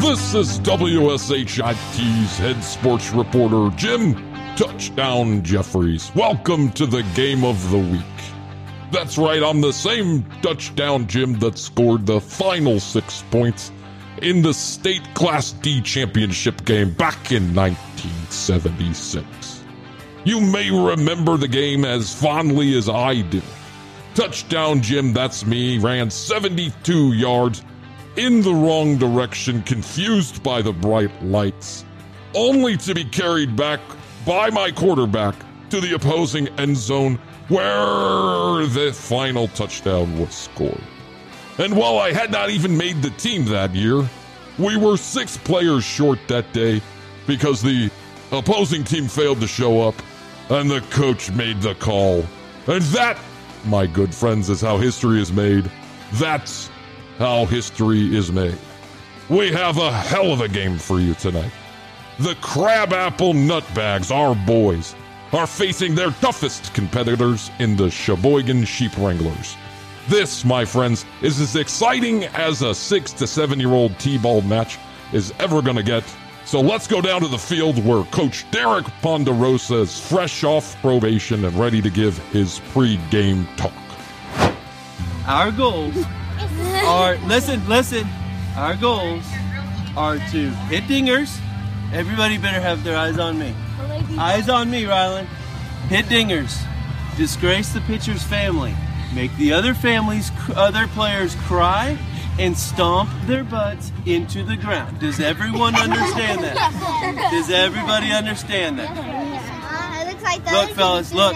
This is WSHIT's head sports reporter, Jim Touchdown Jeffries. Welcome to the game of the week. That's right, I'm the same Touchdown Jim that scored the final 6 points in the state Class D championship game back in 1976. You may remember the game as fondly as I do. Touchdown Jim, that's me, ran 72 yards in the wrong direction, confused by the bright lights, only to be carried back by my quarterback to the opposing end zone where the final touchdown was scored. And while I had not even made the team that year, we were 6 players short that day because the opposing team failed to show up and the coach made the call. And that, my good friends, is how history is made. That's how history is made. We have a hell of a game for you tonight. The Crabapple Nutbags, our boys, are facing their toughest competitors in the Sheboygan Sheep Wranglers. This, my friends, is as exciting as a 6 to 7-year-old T-ball match is ever going to get. So let's go down to the field where Coach Derek Ponderosa is fresh off probation and ready to give his pre-game talk. Our goals are, listen, our goals are to hit dingers. Everybody better have their eyes on me. Eyes on me, Rylan. Hit dingers. Disgrace the pitcher's family. Make the other players cry and stomp their butts into the ground. Does everyone understand that? Does everybody understand that? Look, fellas, look.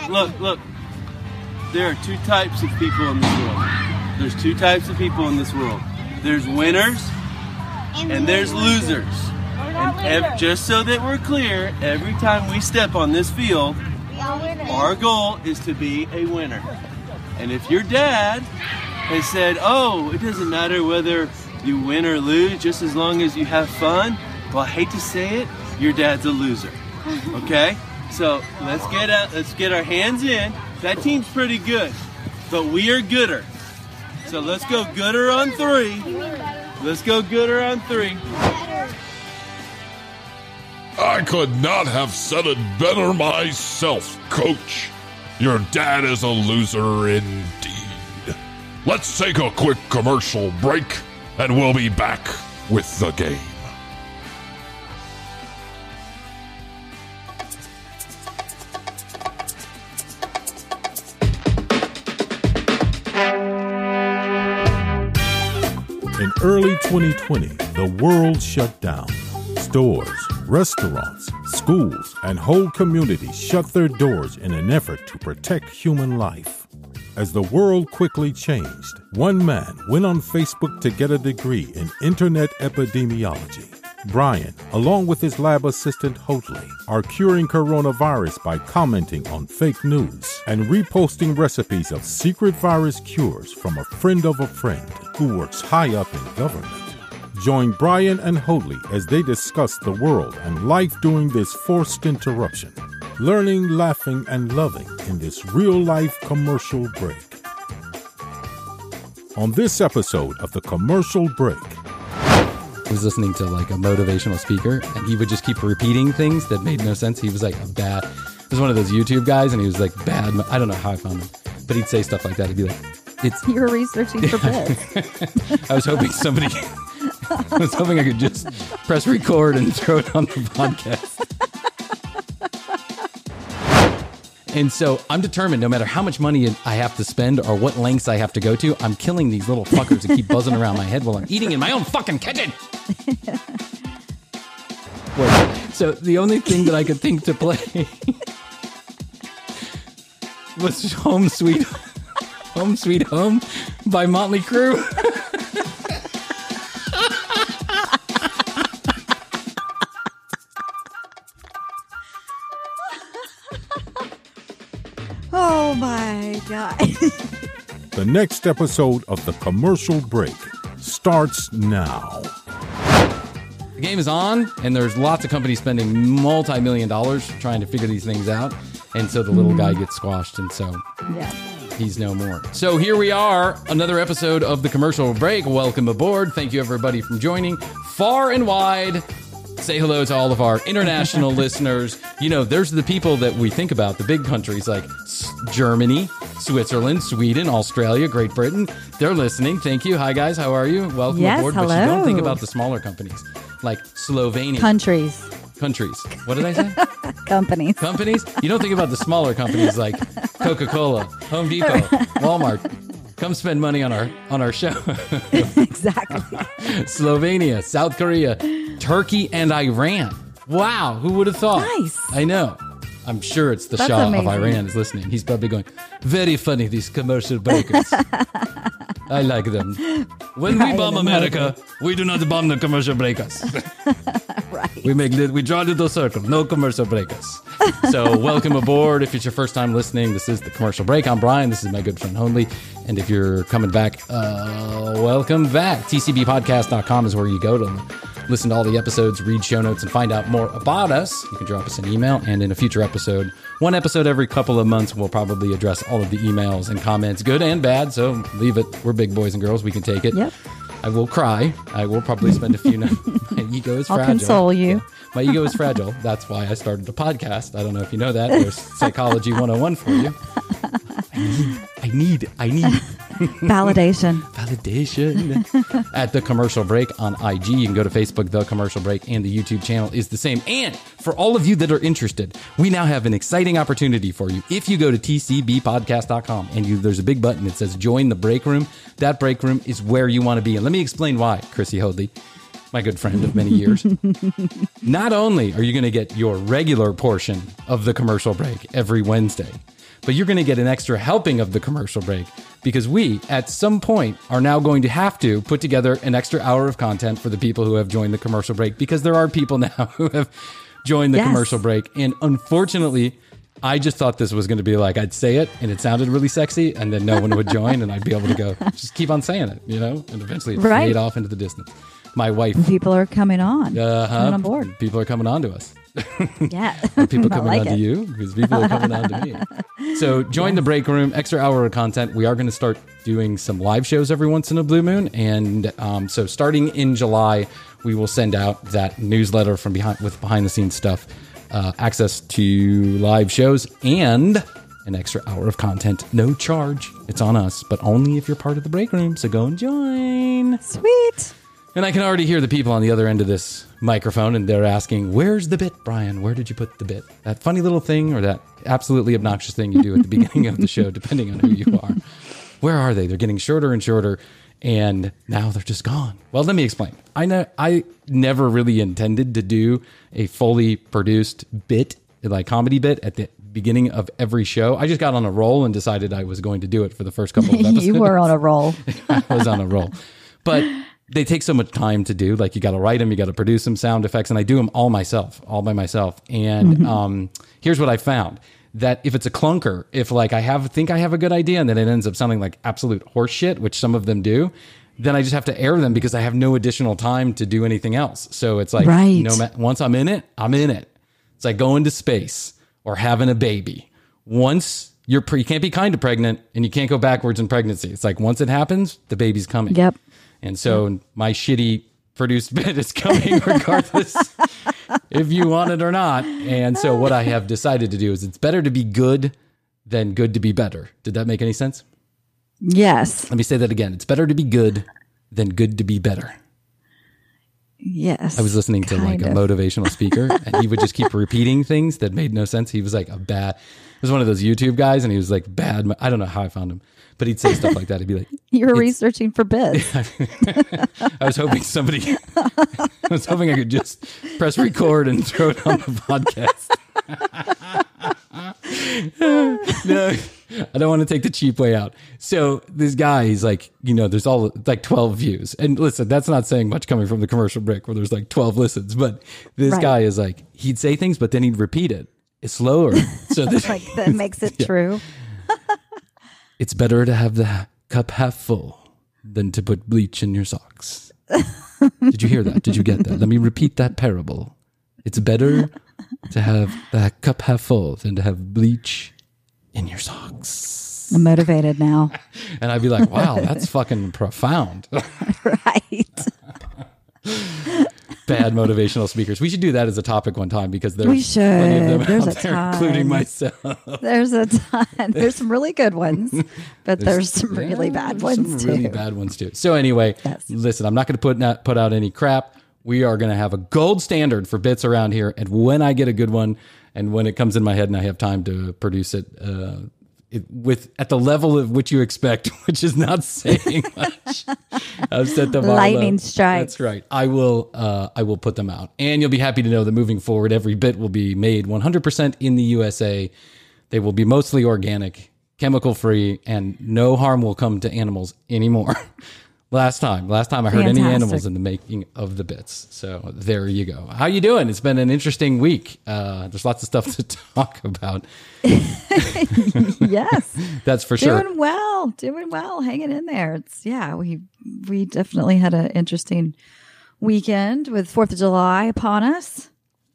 There are 2 types of people in this world. There's 2 types of people in this world. There's winners and there's losers. And just so that we're clear, every time we step on this field, our goal is to be a winner. And if your dad has said, oh, it doesn't matter whether you win or lose, just as long as you have fun, well, I hate to say it, your dad's a loser. Okay? So let's get our hands in. That team's pretty good, but we are gooder. So let's go gooder on 3. Let's go gooder on 3. I could not have said it better myself, Coach. Your dad is a loser indeed. Let's take a quick commercial break, and we'll be back with the game. In early 2020, the world shut down. Stores, restaurants, schools, and whole communities shut their doors in an effort to protect human life. As the world quickly changed, one man went on Facebook to get a degree in internet epidemiology. Brian, along with his lab assistant Hotley, are curing coronavirus by commenting on fake news and reposting recipes of secret virus cures from a friend of a friend who works high up in government. Join Brian and Hotley as they discuss the world and life during this forced interruption. Learning, laughing, and loving in this real-life commercial break. On this episode of The Commercial Break. I was listening to like a motivational speaker, and he would just keep repeating things that made no sense. He was like he was one of those YouTube guys, and he was like bad. I don't know how I found him, but he'd say stuff like that. He'd be like, You were researching for this. I was hoping I was hoping I could just press record and throw it on the podcast. And so I'm determined, no matter how much money I have to spend or what lengths I have to go to, I'm killing these little fuckers that keep buzzing around my head while I'm eating in my own fucking kitchen. Wait, so the only thing that I could think to play was Home Sweet Home by Motley Crue. Oh my God. The next episode of The Commercial Break starts now. The game is on, and there's lots of companies spending multi-million dollars trying to figure these things out, and so the little guy gets squashed, and so Yeah. He's no more. So here we are, another episode of the Commercial Break. Welcome aboard. Thank you, everybody, for joining far and wide. Say hello to all of our international listeners. You know, there's the people that we think about, the big countries like Germany, Switzerland, Sweden, Australia, Great Britain. They're listening. Thank you. Hi, guys. How are you? Welcome aboard. Hello. But you don't think about the smaller companies like Slovenia. Countries. What did I say? Companies. Companies? You don't think about the smaller companies like Coca-Cola, Home Depot, Walmart. Come spend money on our show. Exactly. Slovenia, South Korea, Turkey, and Iran. Wow, who would have thought? Nice. I know. I'm sure it's the That's Shah amazing. of Iran is listening. He's probably going, very funny, these commercial breakers. I like them. When we bomb America, we do not bomb the commercial breakers. Right. We draw a little circle, no commercial breakers. So welcome aboard. If it's your first time listening, this is the Commercial Break. I'm Brian. This is my good friend Honley. And if you're coming back, welcome back. TCBpodcast.com is where you go to listen to all the episodes, read show notes, and find out more about us. You can drop us an email, and in a future episode, one episode every couple of months, we'll probably address all of the emails and comments, good and bad, so leave it. We're big boys and girls. We can take it. Yep. I will cry. I will probably spend a few nights. My ego is fragile. I'll console you. Yeah. My ego is fragile. That's why I started a podcast. I don't know if you know that. There's Psychology 101 for you. I need Validation. at The Commercial Break on IG. You can go to Facebook, The Commercial Break, and the YouTube channel is the same. And for all of you that are interested, we now have an exciting opportunity for you. If you go to tcbpodcast.com and there's a big button that says Join the Break Room, that break room is where you want to be. And let me explain why, Chrissy Hoadley, my good friend of many years. Not only are you going to get your regular portion of The Commercial Break every Wednesday, but you're going to get an extra helping of The Commercial Break because we, at some point, are now going to have to put together an extra hour of content for the people who have joined The Commercial Break, because there are people now who have joined The Commercial Break. And unfortunately, I just thought this was going to be like, I'd say it and it sounded really sexy, and then no one would join, and I'd be able to go, just keep on saying it, and eventually it fade off into the distance. My wife. People are coming on. Coming on board. People are coming on to us. Yeah. Are people coming like on to it. you? Because people are coming on to me. So join the break room, extra hour of content. We are going to start doing some live shows every once in a blue moon. And so starting in July, we will send out that newsletter from behind the scenes stuff, access to live shows, and an extra hour of content. No charge. It's on us, but only if you're part of the break room. So go and join. Sweet. And I can already hear the people on the other end of this microphone, and they're asking, where's the bit, Brian? Where did you put the bit? That funny little thing or that absolutely obnoxious thing you do at the beginning of the show, depending on who you are. Where are they? They're getting shorter and shorter, and now they're just gone. Well, let me explain. I never really intended to do a fully produced bit, like comedy bit, at the beginning of every show. I just got on a roll and decided I was going to do it for the first couple of episodes. You were on a roll. I was on a roll. But they take so much time to do. Like, you got to write them, you got to produce some sound effects, and I do them all by myself. And here's what I found: that if it's a clunker, if like I think I have a good idea, and then it ends up sounding like absolute horse shit, which some of them do, then I just have to air them because I have no additional time to do anything else. So it's like, once I'm in it, I'm in it. It's like going to space or having a baby. Once you can't be kind of pregnant, and you can't go backwards in pregnancy. It's like once it happens, the baby's coming. Yep. And so my shitty produced bit is coming regardless if you want it or not. And so what I have decided to do is it's better to be good than good to be better. Did that make any sense? Yes. Let me say that again. It's better to be good than good to be better. Yes. I was listening to like a motivational speaker, and he would just keep repeating things that made no sense. He was like it was one of those YouTube guys, and he was like bad. I don't know how I found him, but he'd say stuff like that. He'd be like, you were researching for bits. I was hoping I could just press record and throw it on the podcast. No, I don't want to take the cheap way out. So this guy, he's like, there's all like 12 views. And listen, that's not saying much coming from the Commercial Break where there's like 12 listens. But this guy is like, he'd say things, but then he'd repeat it. It's slower. So like that makes it true. It's better to have the cup half full than to put bleach in your socks. Did you hear that? Did you get that? Let me repeat that parable. It's better to have the cup half full than to have bleach in your socks. I'm motivated now. And I'd be like, wow, that's fucking profound. Right. Bad motivational speakers. We should do that as a topic one time because there's We should. plenty of them There's out a there, ton. including myself. There's a ton. There's some really good ones, but there's some really Yeah, bad there's ones some really too. bad ones too. So anyway, Yes. listen, I'm not going to put out any crap. We are going to have a gold standard for bits around here. And when I get a good one and when it comes in my head and I have time to produce it, at the level of which you expect, which is not saying much. I've set the bar Lightning low. strike. That's right. I will put them out. And you'll be happy to know that moving forward, every bit will be made 100% in the USA. They will be mostly organic, chemical free, and no harm will come to animals anymore. Last time I heard any Fantastic. animals in the making of the bits. So there you go. How you doing? It's been an interesting week. There's lots of stuff to talk about. Yes. That's for sure. Doing well, hanging in there. We definitely had an interesting weekend with 4th of July upon us.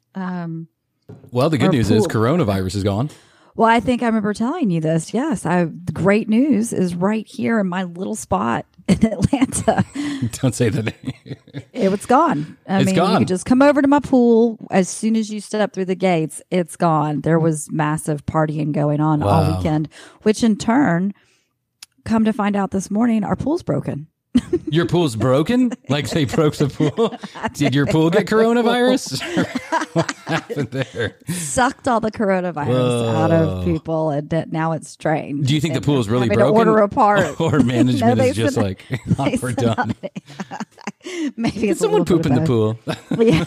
Well, the good Our news is pool. coronavirus is gone. Well, I think I remember telling you this. Yes, the great news is right here in my little spot in Atlanta. Don't say that. It was gone. I It's mean, gone. you could just come over to my pool as soon as you step through the gates. It's gone. There was massive partying going on all Wow. weekend, which in turn, come to find out this morning, our pool's broken. Your pool's broken? Like they broke the pool? Did your pool get coronavirus? What happened there? Sucked all the coronavirus out of people, and now it's drained. Do you think the And pool is really having broken? To order a part. Or management No, is they just said- like, they we're said done. Maybe Did it's someone poop in the pool. pool? Yeah.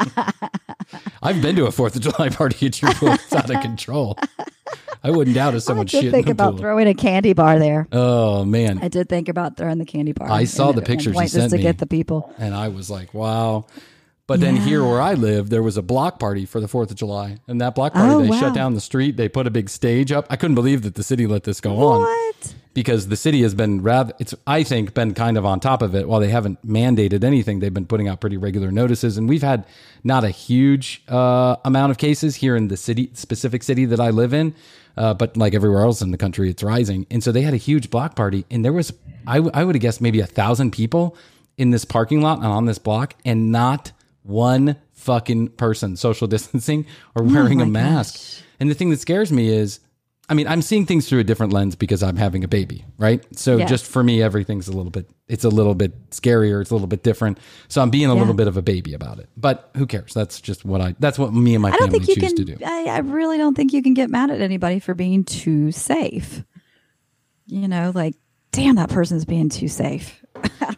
I've been to a 4th of July party at your pool. It's out of control. I wouldn't doubt if I someone did shit think in the about pool. throwing a candy bar there. Oh, man. I did think about throwing the candy bar. I saw in the at one pictures you point sent just to me. get the people. And I was like, wow. But then here where I live, there was a block party for the 4th of July. And that block party, Oh, they wow. shut down the street. They put a big stage up. I couldn't believe that the city let this go on. What? Because the city has been I think, been kind of on top of it. While they haven't mandated anything, they've been putting out pretty regular notices. And we've had not a huge amount of cases here in the specific city that I live in. But like everywhere else in the country, it's rising. And so they had a huge block party. And there was, I would have guessed maybe 1,000 people in this parking lot and on this block. And not one fucking person social distancing or wearing a mask. And the thing that scares me is, I mean, I'm seeing things through a different lens because I'm having a baby, right? So Yes. just for me, everything's a little bit scarier. It's a little bit different. So I'm being a little bit of a baby about it, but who cares? That's just that's what me and my I don't family think you choose can. to do. I really don't think you can get mad at anybody for being too safe. You know, like, damn, that person's being too safe.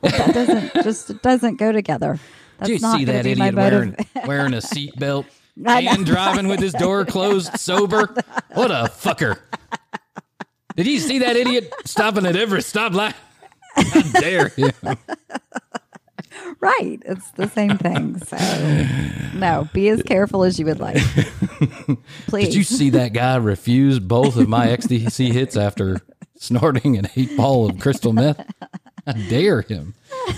It doesn't go together. That's Do you not see gonna that be my idiot motive- wearing a seatbelt I know. and driving with his door closed sober? What a fucker. Did you see that idiot stopping at every stoplight? How dare him? Right. It's the same thing. So, no, be as careful as you would like. Please. Did you see that guy refuse both of my XTC hits after snorting an 8-ball of crystal meth? How dare him?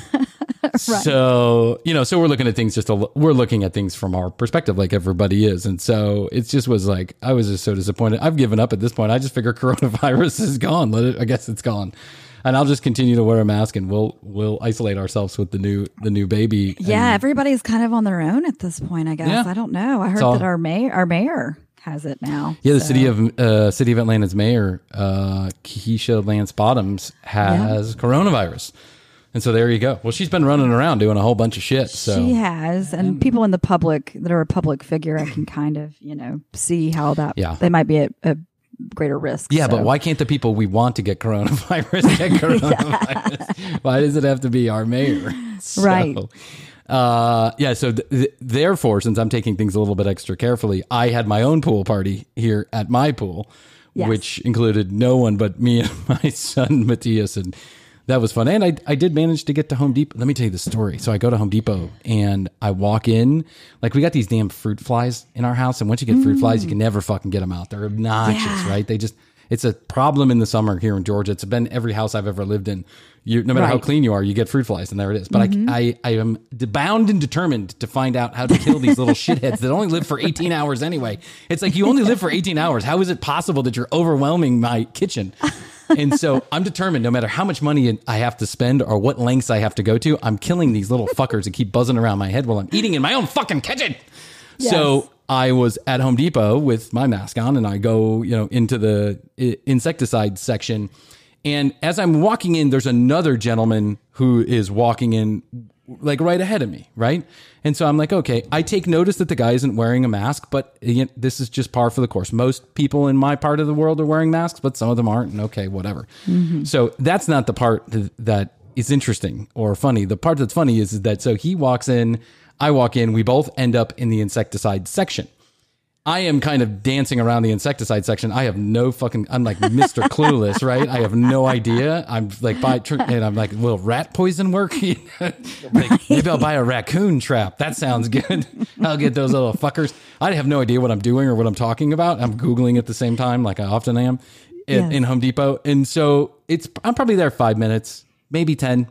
So, so we're looking at things we're looking at things from our perspective like everybody is. And so it just was like, I was just so disappointed. I've given up at this point. I just figure coronavirus is gone. I guess it's gone. And I'll just continue to wear a mask and we'll isolate ourselves with the new baby. Yeah, everybody's kind of on their own at this point, I guess. Yeah. I don't know. I heard that our mayor has it now. Yeah, the So- city of Atlanta's mayor, Keisha Lance Bottoms, has coronavirus. And so there you go. Well, she's been running around doing a whole bunch of shit. So She has, and people in the public that are a public figure, I can kind of, see how that they might be at a greater risk. yeah, so. but why can't the people we want to get coronavirus get coronavirus? Why does it have to be our mayor? So, Right. So therefore, since I'm taking things a little bit extra carefully, I had my own pool party here at my pool, which included no one but me and my son, Matthias, and that was fun. And I did manage to get to Home Depot. Let me tell you the story. So I go to Home Depot and I walk in. Like, we got these damn fruit flies in our house. And once you get fruit flies, you can never fucking get them out. They're obnoxious, right? It's a problem in the summer here in Georgia. It's been every house I've ever lived in. No matter how Right. clean you are, you get fruit flies, and there it is. But I am bound and determined to find out how to kill these little shitheads that only live for 18 hours anyway. It's like, you only live for 18 hours. How is it possible that you're overwhelming my kitchen? And so I'm determined, no matter how much money I have to spend or what lengths I have to go to, I'm killing these little fuckers that keep buzzing around my head while I'm eating in my own fucking kitchen. Yes. So I was at Home Depot with my mask on, and I go, into the insecticide section. And as I'm walking in, there's another gentleman who is walking in like right ahead of me, right? And so I'm like, okay, I take notice that the guy isn't wearing a mask, but this is just par for the course. Most people in my part of the world are wearing masks, but some of them aren't, and okay, whatever. So that's not the part that is interesting or funny. The part that's funny is that, so he walks in, I walk in, we both end up in the insecticide section. I am kind of dancing around the insecticide section. I have no fucking, I'm like Mr. Clueless, right? I have no idea. I'm like, and I'm like, will rat poison work? Like, maybe I'll buy a raccoon trap. That sounds good. I'll get those little fuckers. I have no idea what I'm doing or what I'm talking about. I'm Googling at the same time, like I often am in Home Depot. And so I'm probably there 5 minutes, maybe 10.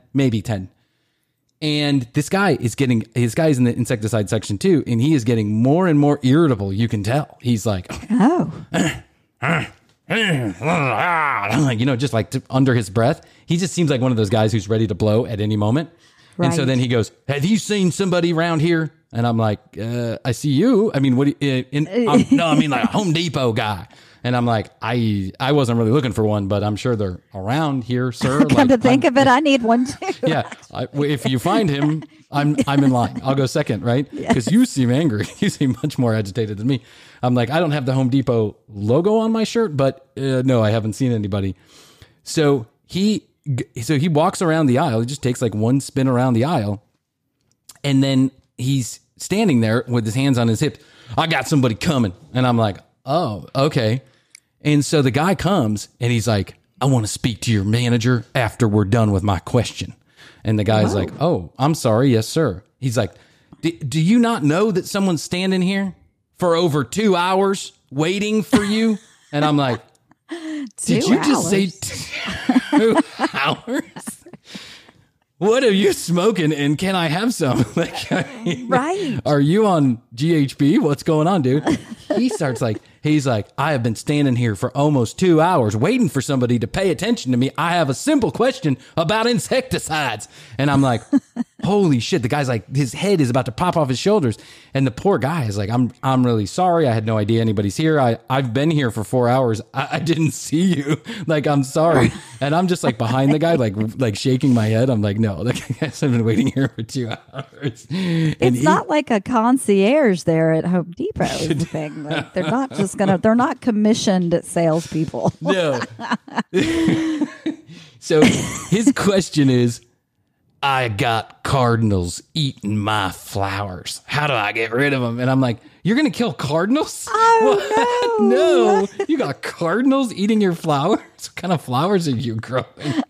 And this guy is in the insecticide section too, and he is getting more and more irritable. You can tell. He's like, just like under his breath. He just seems like one of those guys who's ready to blow at any moment. Right. And so then he goes, "Have you seen somebody around here?" And I'm like, "I see you. I mean, what? I mean like a Home Depot guy." And I'm like, I wasn't really looking for one, but I'm sure they're around here, sir. Come to think of it, I need one too. Yeah, if you find him, I'm in line. I'll go second, right? Because you seem angry. You seem much more agitated than me. I'm like, I don't have the Home Depot logo on my shirt, but no, I haven't seen anybody. So he walks around the aisle. He just takes like one spin around the aisle, and then he's standing there with his hands on his hips. I got somebody coming, and I'm like, oh, okay. And so the guy comes and he's like, I want to speak to your manager after we're done with my question. And the guy's like, oh, I'm sorry. Yes, sir. He's like, do you not know that someone's standing here for over 2 hours waiting for you? And I'm like, did you just say 2 hours? What are you smoking, and can I have some? Like, right. Are you on GHB? What's going on, dude? He's like, I have been standing here for almost 2 hours waiting for somebody to pay attention to me. I have a simple question about insecticides. And I'm like, holy shit. The guy's like, his head is about to pop off his shoulders. And the poor guy is like, I'm really sorry. I had no idea anybody's here. I've been here for 4 hours. I didn't see you. Like, I'm sorry. And I'm just like behind the guy, like shaking my head. I'm like, no, the guy's been waiting here for 2 hours. It's not like a concierge there at Home Depot is the thing. Like, they're not commissioned salespeople. No. So his question is, I got cardinals eating my flowers. How do I get rid of them? And I'm like, you're going to kill cardinals? Oh, what? No. You got cardinals eating your flowers? What kind of flowers are you growing?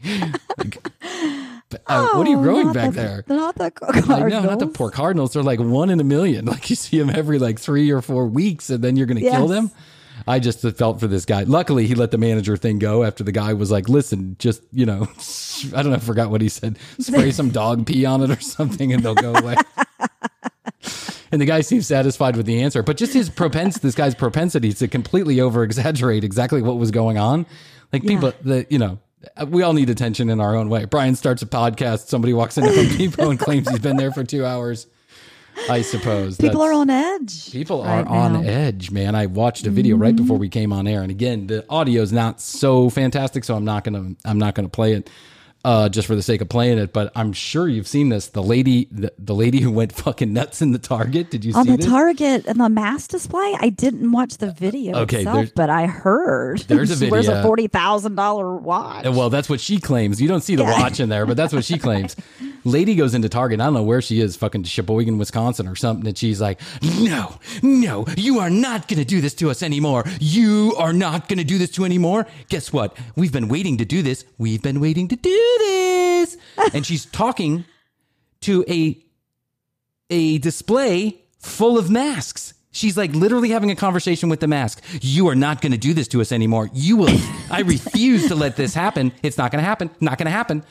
What are you growing back there? Not the cardinals. No, not the poor cardinals. They're like 1 in a million. Like you see them every like 3 or 4 weeks, and then you're going to kill them. I just felt for this guy. Luckily, he let the manager thing go after the guy was like, listen, just, I don't know, I forgot what he said. Spray some dog pee on it or something and they'll go away. And the guy seems satisfied with the answer. But just this guy's propensity to completely over-exaggerate exactly what was going on. Like people that, we all need attention in our own way. Brian starts a podcast. Somebody walks into Home Depot and claims he's been there for 2 hours. I suppose people are on edge. People are on edge, man. I watched a video right before we came on air, and again, the audio is not so fantastic, so I'm not gonna play it just for the sake of playing it. But I'm sure you've seen this. The lady who went fucking nuts in the Target. Did you see this? On the Target and the mask display? I didn't watch the video itself, but I heard there's a video. Where's a $40,000 watch? Well, that's what she claims. You don't see the watch in there, but that's what she claims. Lady goes into Target. I don't know where she is, fucking Sheboygan, Wisconsin or something. And she's like, no, you are not going to do this to us anymore. You are not going to do this to anymore. Guess what? We've been waiting to do this. We've been waiting to do this. And she's talking to a display full of masks. She's like literally having a conversation with the mask. You are not going to do this to us anymore. You will. I refuse to let this happen. It's not going to happen. Not going to happen.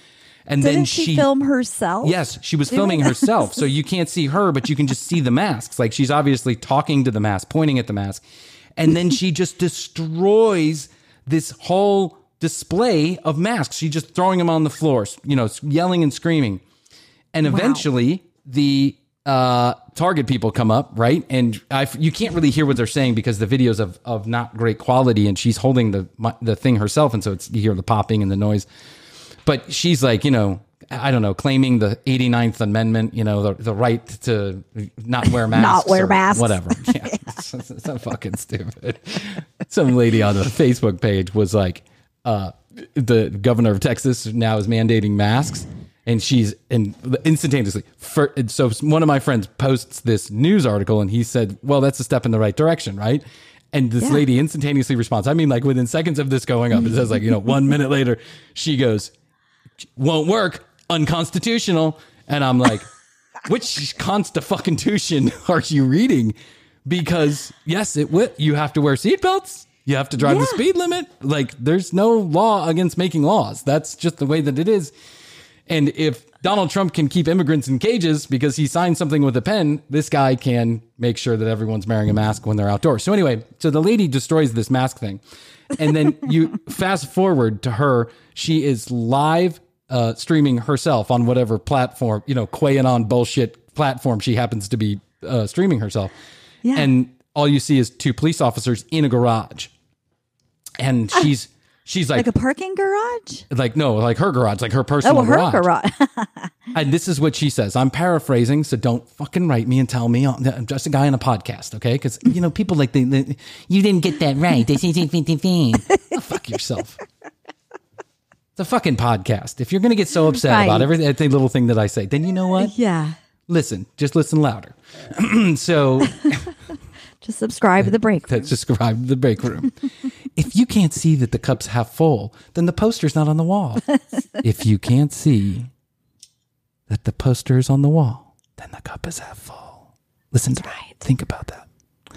And Didn't then she film herself? Yes, she was filming herself. So you can't see her, but you can just see the masks. Like she's obviously talking to the mask, pointing at the mask. And then she just destroys this whole display of masks. She's just throwing them on the floor, yelling and screaming. And eventually the Target people come up, right? And you can't really hear what they're saying because the video's of not great quality, and she's holding the thing herself, and so you hear the popping and the noise. But she's like, I don't know, claiming the 89th Amendment, the right to not wear masks. Not wear masks. Whatever. Yeah. It's so fucking stupid. Some lady on the Facebook page was like, the governor of Texas now is mandating masks. And she's instantaneously. So one of my friends posts this news article, and he said, well, that's a step in the right direction, right? And this lady instantaneously responds. I mean, like within seconds of this going up, it says 1 minute later, she goes, won't work, unconstitutional. And I'm like, which constitution are you reading? Because yes, you have to wear seatbelts. You have to drive the speed limit. Like there's no law against making laws. That's just the way that it is. And if Donald Trump can keep immigrants in cages because he signed something with a pen, this guy can make sure that everyone's wearing a mask when they're outdoors. So anyway, so the lady destroys this mask thing. And then you fast forward to her. She is live streaming herself on whatever platform, QAnon bullshit platform she happens to be streaming herself. Yeah. And all you see is two police officers in a garage. And she's like a parking garage? No, like her garage, like her personal garage. Her garage. And this is what she says. I'm paraphrasing, so don't fucking write me and tell me I'm just a guy on a podcast, okay? Because, people like, you didn't get that right. Oh, fuck yourself. It's a fucking podcast. If you're going to get so upset about every little thing that I say, then you know what? Yeah. Just listen louder. So... Just subscribe to the break room. Subscribe to the break room. If you can't see that the cup's half full, then the poster's not on the wall. If you can't see that the poster is on the wall, then the cup is half full. Listen to that. Think about that.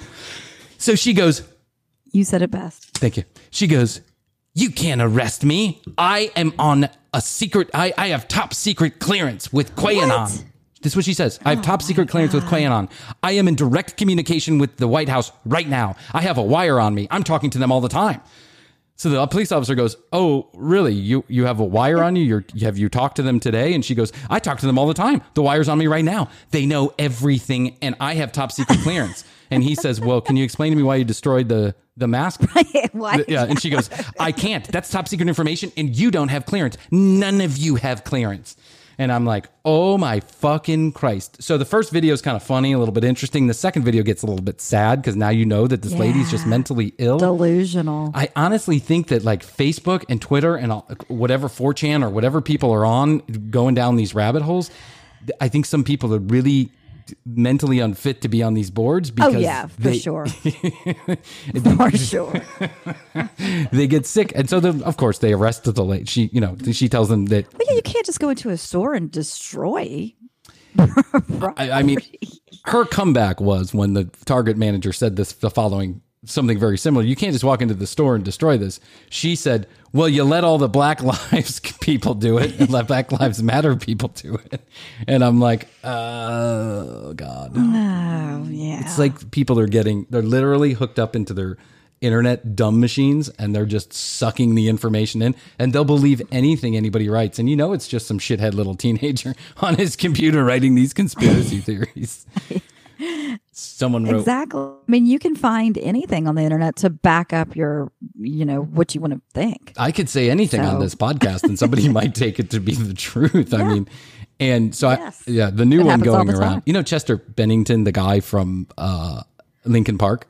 So she goes... You said it best. Thank you. She goes, you can't arrest me. I am on a secret... I have top secret clearance with QAnon. What? This is what she says. I have top secret clearance with QAnon. I am in direct communication with the White House right now. I have a wire on me. I'm talking to them all the time. So the police officer goes, oh, really? You have a wire on you? Have you talked to them today? And she goes, I talk to them all the time. The wire's on me right now. They know everything, and I have top secret clearance. And he says, well, can you explain to me why you destroyed the mask? What? Yeah. And she goes, I can't. That's top secret information, and you don't have clearance. None of you have clearance. And I'm like, oh my fucking Christ. So the first video is kind of funny, a little bit interesting. The second video gets a little bit sad because now you know that this lady's just mentally ill. Delusional. I honestly think that like Facebook and Twitter and whatever 4chan or whatever people are on going down these rabbit holes, I think some people are really mentally unfit to be on these boards because for sure. For sure. They get sick. And so of course they arrested the lady. She tells them that you can't just go into a store and destroy. I mean, her comeback was when the Target manager said the following, something very similar. You can't just walk into the store and destroy this. She said, well, you let all the Black Lives people do it and let Black Lives Matter people do it. And I'm like, oh, God. Oh, yeah. It's like people they're literally hooked up into their internet dumb machines and they're just sucking the information in and they'll believe anything anybody writes. And it's just some shithead little teenager on his computer writing these conspiracy theories. Someone wrote. Exactly. I mean, you can find anything on the internet to back up your, what you want to think. I could say anything on this podcast and somebody might take it to be the truth. Yeah. I mean, and so the new one going around, Chester Bennington, the guy from Linkin Park.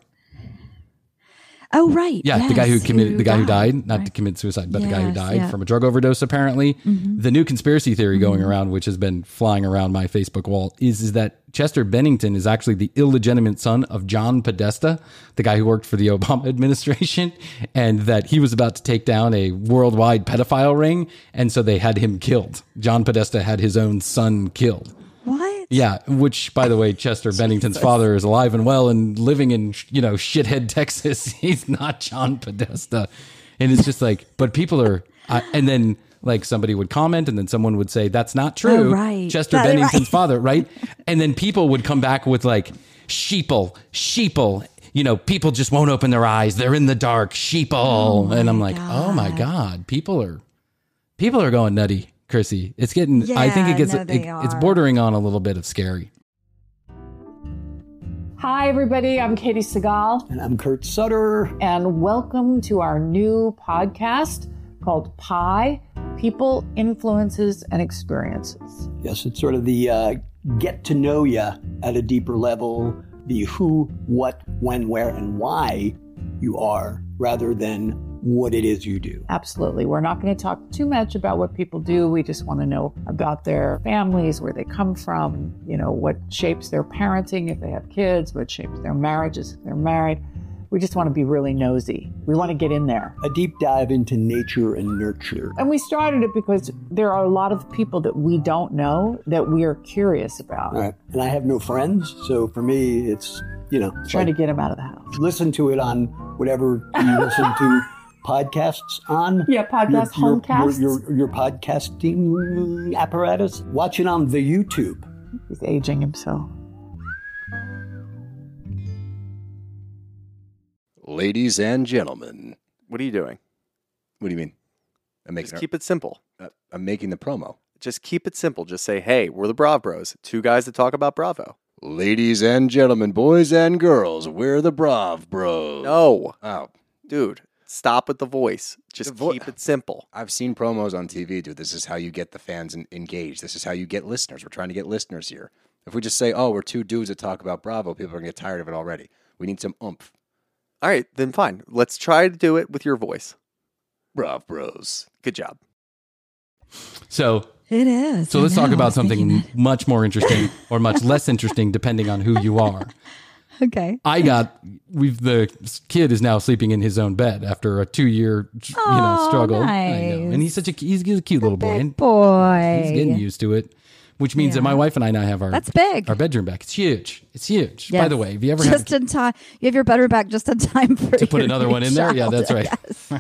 Oh, right. Yeah, yes, the guy who died, not to commit suicide, but the guy who died from a drug overdose, apparently. Mm-hmm. The new conspiracy theory going around, which has been flying around my Facebook wall, is that Chester Bennington is actually the illegitimate son of John Podesta, the guy who worked for the Obama administration, and that he was about to take down a worldwide pedophile ring, and so they had him killed. John Podesta had his own son killed. What? Yeah, which, by the way, Chester Bennington's father is alive and well and living in, shithead Texas. He's not John Podesta. And it's just like, but people are, and then Like somebody would comment and then someone would say, that's not true. Oh, right. Chester That's Bennington's right. father, right? And then people would come back with like, sheeple. You know, people just won't open their eyes. They're in the dark, sheeple. And I'm like, oh my God, people are going nutty, Chrissy. It's getting, I think it's bordering on a little bit of scary. Hi, everybody. I'm Katie Segal. And I'm Kurt Sutter. And welcome to our new podcast called Pi, People, Influences, and Experiences. Yes, it's sort of the get to know you at a deeper level, the who, what, when, where, and why you are, rather than what it is you do. Absolutely. We're not going to talk too much about what people do. We just want to know about their families, where they come from, you know, what shapes their parenting if they have kids, what shapes their marriages if they're married. We just want to be really nosy. We want to get in there. A deep dive into nature and nurture. And we started it because there are a lot of people that we don't know that we are curious about. Right. And I have no friends, so for me, it's, you know. Trying to get them out of the house. Listen to it on whatever you listen to podcasts on. Yeah, podcast, homecasts. Your podcasting apparatus. Watch it on the YouTube. He's aging himself. Ladies and gentlemen. What are you doing? What do you mean? Just keep it simple. I'm making the promo. Just keep it simple. Just say, hey, we're the Brav Bros. Two guys that talk about Bravo. Ladies and gentlemen, boys and girls, we're the Brav Bros. No. Oh. Dude, stop with the voice. Just keep it simple. I've seen promos on TV, dude. This is how you get the fans engaged. This is how you get listeners. We're trying to get listeners here. If we just say, oh, we're two dudes that talk about Bravo, people are going to get tired of it already. We need some oomph. All right, then fine. Let's try to do it with your voice. Brav Bros. Good job. So it is. So let's talk about something much more interesting or much less interesting, depending on who you are. Okay. The kid is now sleeping in his own bed after a 2-year, struggle. Nice. I know. And he's a cute little boy. Boy. He's getting used to it. Which means that my wife and I now have our bedroom back. It's huge. It's huge. Yes. By the way, have you ever just in time? You have your bedroom back just in time for to put another one in there. Yeah, that's right.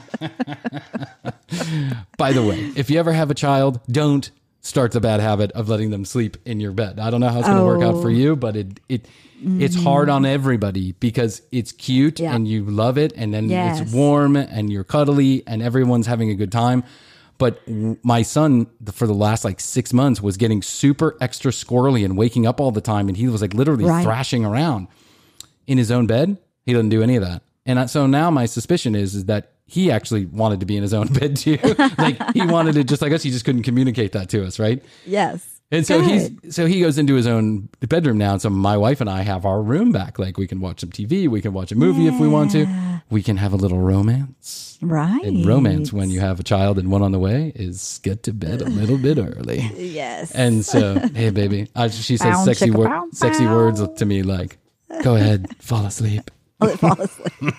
Yes. By the way, if you ever have a child, don't start the bad habit of letting them sleep in your bed. I don't know how it's going to work out for you, but it's hard on everybody because it's cute and you love it, and then it's warm and you're cuddly and everyone's having a good time. But my son, for the last 6 months, was getting super extra squirrely and waking up all the time. And he was literally thrashing around in his own bed. He doesn't do any of that. And so now my suspicion is that he actually wanted to be in his own bed too. He wanted it just like us. He just couldn't communicate that to us, right? Yes. And so he goes into his own bedroom now. And so my wife and I have our room back. We can watch some TV. We can watch a movie if we want to. We can have a little romance. Right. And romance when you have a child and one on the way is get to bed a little bit early. Yes. And so, hey, baby. She says sexy words to me like, go ahead, fall asleep. Fall asleep.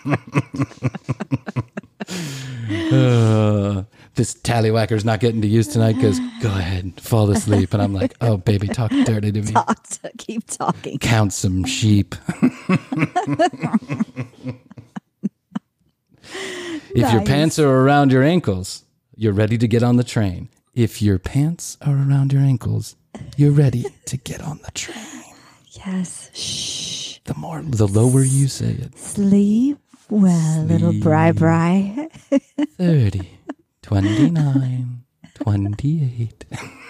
This tallywhacker's not getting to use tonight because go ahead, fall asleep. And I'm like, oh, baby, talk dirty to me. Keep talking. Count some sheep. If your pants are around your ankles, you're ready to get on the train. If your pants are around your ankles, you're ready to get on the train. Yes. Shh. The lower you say it. Sleep well, little bri. 30, 29, 28.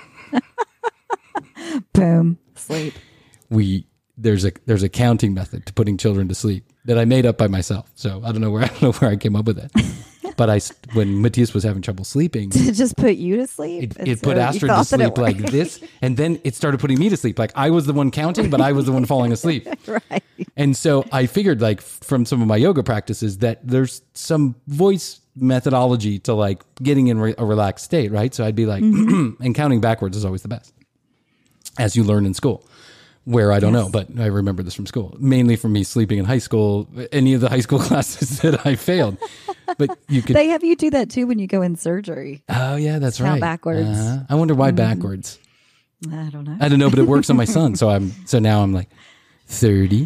Boom. Sleep. There's a counting method to putting children to sleep that I made up by myself. So I don't know where I came up with it. But when Matthias was having trouble sleeping, did it just put you to sleep? It put Astrid to sleep like this, and then it started putting me to sleep. I was the one counting, but I was the one falling asleep. Right. And so I figured, from some of my yoga practices, that there's some voice methodology to getting in a relaxed state, right? So I'd be and counting backwards is always the best, as you learn in school. Where I don't know, but I remember this from school, mainly from me sleeping in high school, any of the high school classes that I failed. But they have you do that too when you go in surgery. Oh yeah, that's right. Backwards. I wonder why backwards. I don't know. I don't know, but it works on my son. So now I'm 30,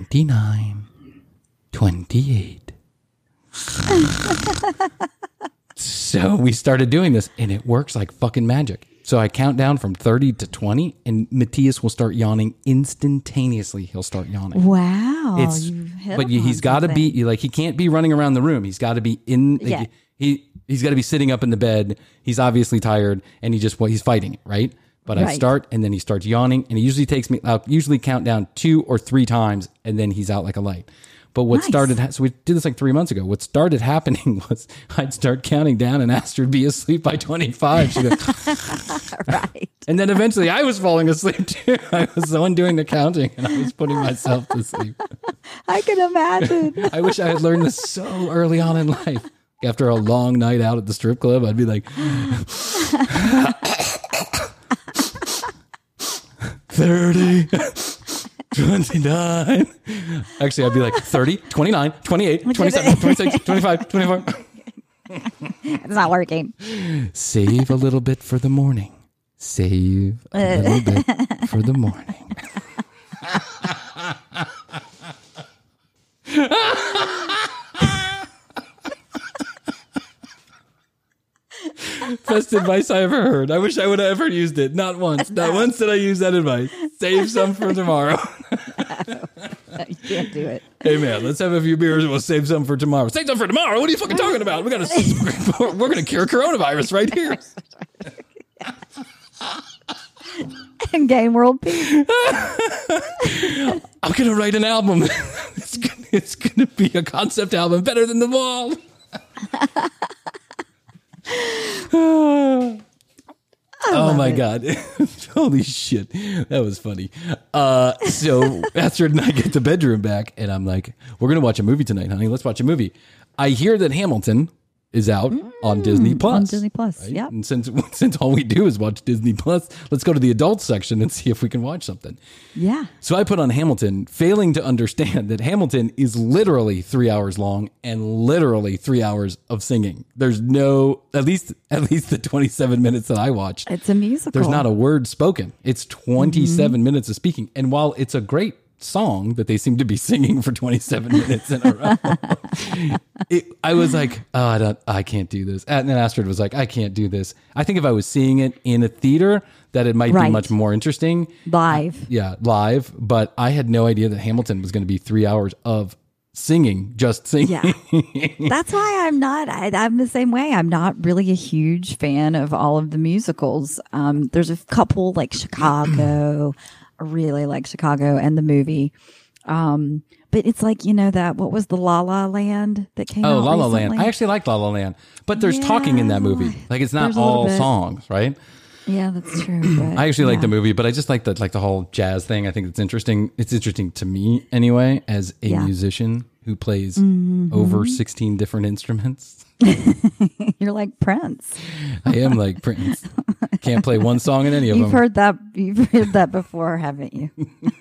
29, 28. So we started doing this, and it works like fucking magic. So I count down from 30 to 20, and Matthias will start yawning instantaneously. He'll start yawning. Wow. He's got to be like, he can't be running around the room. He's got to be in. Like, he's got to be sitting up in the bed. He's obviously tired, and he's fighting it, right? But I start, and then he starts yawning, and he usually takes me. I'll usually count down 2 or 3 times, and then he's out like a light. But what started, so we did this like 3 months ago. What started happening was I'd start counting down and Astrid would be asleep by 25. She'd go, Right. And then eventually I was falling asleep too. I was the one doing the counting and I was putting myself to sleep. I can imagine. I wish I had learned this so early on in life. After a long night out at the strip club, I'd be like, 30. 29. Actually, I'd be like 30, 29, 28, 27, 26, 25, 24. It's not working. Save a little bit for the morning. Save a little bit for the morning. Best advice I ever heard. I wish I would have ever used it. Not once. Not once did I use that advice. Save some for tomorrow. You can't do it. Hey man, let's have a few beers and we'll save some for tomorrow. Save some for tomorrow? What are you fucking talking about? We're gonna cure coronavirus right here. And gain world peace. I'm gonna write an album. It's gonna be a concept album better than the wall. Oh my God. Holy shit. That was funny. So Astrid and I get the bedroom back and I'm like, we're going to watch a movie tonight, honey. Let's watch a movie. I hear that Hamilton is out on Disney Plus. On Disney Plus, right? yeah. And since all we do is watch Disney Plus, let's go to the adult section and see if we can watch something. Yeah. So I put on Hamilton, failing to understand that Hamilton is literally 3 hours long and literally 3 hours of singing. There's no, at least the 27 minutes that I watched. It's a musical. There's not a word spoken. It's 27 minutes of speaking. And while it's a great song that they seem to be singing for 27 minutes in a row, I was like, oh, I can't do this. And then Astrid was like, I can't do this. I think if I was seeing it in a theater, that it might be much more interesting. Live. Yeah, live. But I had no idea that Hamilton was going to be 3 hours of singing, just singing. Yeah. That's why I'm the same way. I'm not really a huge fan of all of the musicals. There's a couple like Chicago. I really like Chicago and the movie. But it's like, what was the La La Land that came out La La recently? Land. I actually like La La Land. But there's talking in that movie. Like it's not all songs, right? Yeah, that's true. But, I actually like the movie, but I just like the whole jazz thing. I think it's interesting. It's interesting to me anyway, as a musician who plays over 16 different instruments. You're like Prince. I am like Prince. Can't play one song in any of them. You've heard that before, haven't you?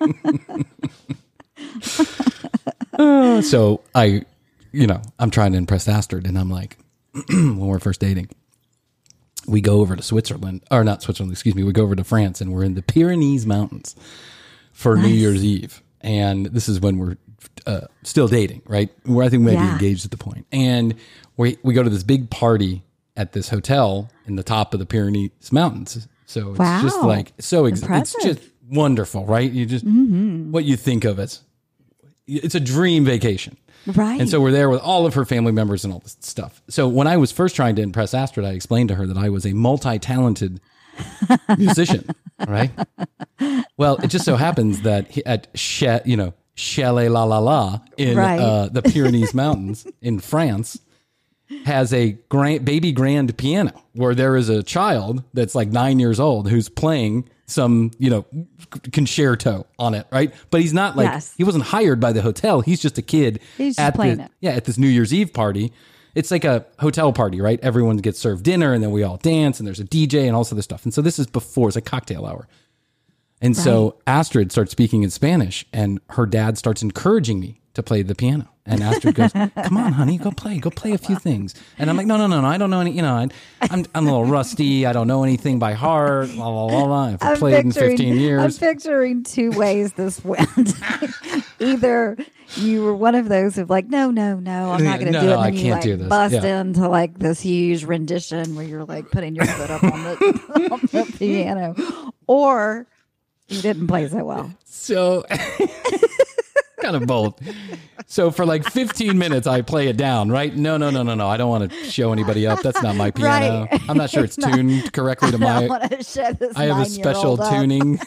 So I'm trying to impress Astrid, and I'm like, when we're first dating, we go over to Switzerland, or not Switzerland, excuse me. We go over to France, and we're in the Pyrenees Mountains for New Year's Eve. And this is when we're still dating, right? Where I think we might be engaged at the point. And we go to this big party at this hotel in the top of the Pyrenees Mountains. So it's just like, it's just wonderful, right? You just, what you think of as, it's a dream vacation. Right. And so we're there with all of her family members and all this stuff. So when I was first trying to impress Astrid, I explained to her that I was a multi-talented musician, right? Well, it just so happens that at Chalet La La La in the Pyrenees Mountains in France has a baby grand piano where there is a child that's like 9 years old who's playing some, concerto on it, right? But he's not like, he wasn't hired by the hotel. He's just a kid. He's just playing it. Yeah, at this New Year's Eve party. It's like a hotel party, right? Everyone gets served dinner and then we all dance and there's a DJ and all this other stuff. And so this is before, it's a cocktail hour. And so Astrid starts speaking in Spanish and her dad starts encouraging me to play the piano. And Astrid goes, come on, honey, go play a few things. And I'm like, no, I don't know any, I'm a little rusty. I don't know anything by heart, blah, blah, blah, blah. I've played in 15 years. I'm picturing two ways this went. Either You were one of those who've like, no, I'm not going to do it. And I then you can't like do this. bust Yeah. into like this huge rendition where you're like putting your foot up on the piano, or you didn't play so well. So kind of both. So for like 15 minutes, I play it down, right? No. I don't want to show anybody up. That's not my piano. Right. I'm not sure it's tuned correctly to I my. want to show this I have a 9-year-old special up. tuning.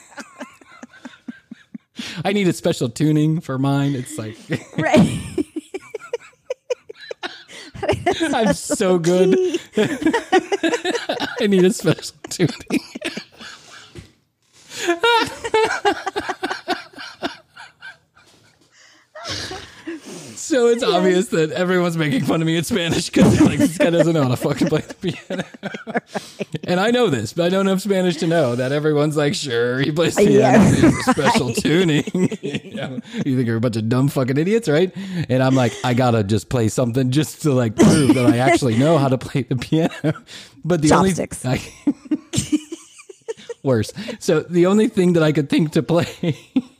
I need a special tuning for mine. It's like Right. I'm so good. I need a special tuning. So it's obvious that everyone's making fun of me in Spanish because they're like, this guy doesn't know how to fucking play the piano. And I know this, but I don't have Spanish to know that everyone's like, sure, he plays piano. Yeah, He has a special tuning. You know, you think you're a bunch of dumb fucking idiots, right? And I'm like, I gotta just play something just to like prove that I actually know how to play the piano. But the Chopsticks. worse. So the only thing that I could think to play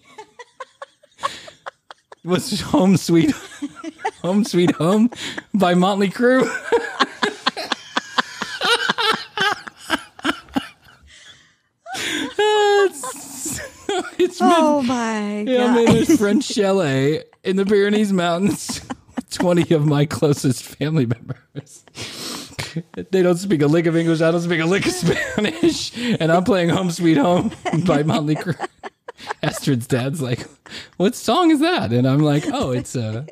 was Home Sweet Home by Motley Crue. Oh my Yeah, I'm god! in a French chalet in the Pyrenees Mountains with 20 of my closest family members. They don't speak a lick of English. I don't speak a lick of Spanish. And I'm playing Home Sweet Home by Motley Crue. Astrid's dad's like, what song is that? And I'm like, oh, it's The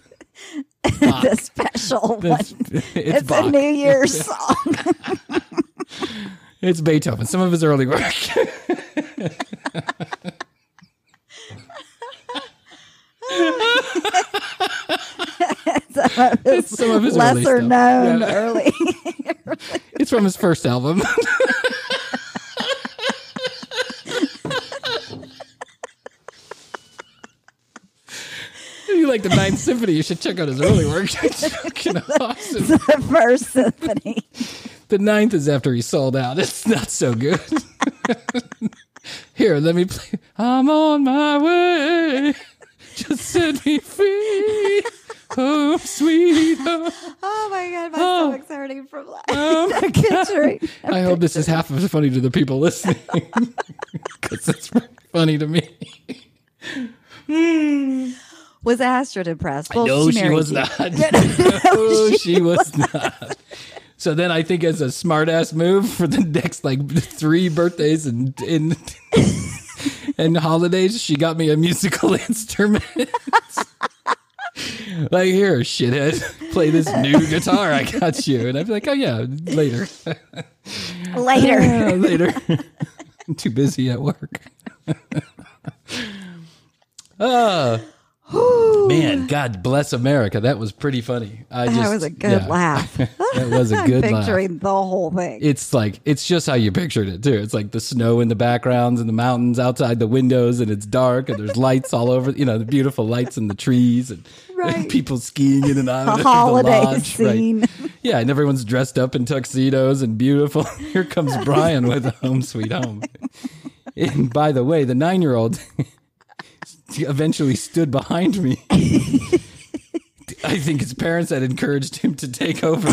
special one. It's Bach. a New Year's song. It's Beethoven. Some of his early work. Some of his early lesser stuff. known Yeah. early. It's from his first album. You like the Ninth Symphony? You should check out his early work. It's fucking awesome. The first symphony. The ninth is after he sold out. It's not so good. Here, let me play. I'm on my way. Just set me free. Oh, sweet home. Oh my god, my Oh. stomach's hurting from laughing. Oh my I'm picturing. I hope this is half as funny to the people listening. Because it's pretty funny to me. Was Astrid impressed? Well, No, she married was you. not. No, she was not. So then I think as a smart ass move for the next like 3 birthdays and holidays, she got me a musical instrument. Like, here, shithead, play this new guitar I got you. And I'd be like, oh yeah, later. Later. Later. I'm too busy at work. Man, God bless America. That was pretty funny. That was a good laugh. That was a I'm good laugh. picturing the whole thing. It's like, it's just how you pictured it too. It's like the snow in the backgrounds and the mountains outside the windows, and it's dark and there's lights all over, you know, the beautiful lights in the trees and Right. people skiing in and out A of the holiday lodge. scene. Right. Yeah, and everyone's dressed up in tuxedos and beautiful. Here comes Brian with Home Sweet Home. And by the way, the 9-year-old eventually stood behind me. I think his parents had encouraged him to take over.